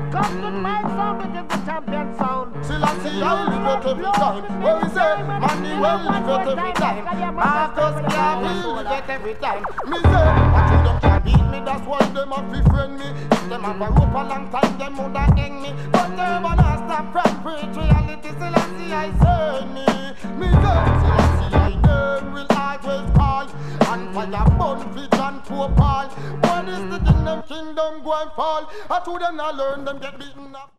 Come to my sound, which is the champion sound. Still I see I live it every time. Where we say, Manny well live it every time. Marcus Garvey live it every time. Me say, what you them can't beat me, that's why them have to friend me. If them have a rope a long time, them would have hang me. But they wanna stop from preach reality. Still I see I send me. Me say, still I see I name will always call. And fire burn vision poor Paul. What is the thing them kingdom go and fall? I to them not learn them get beaten up.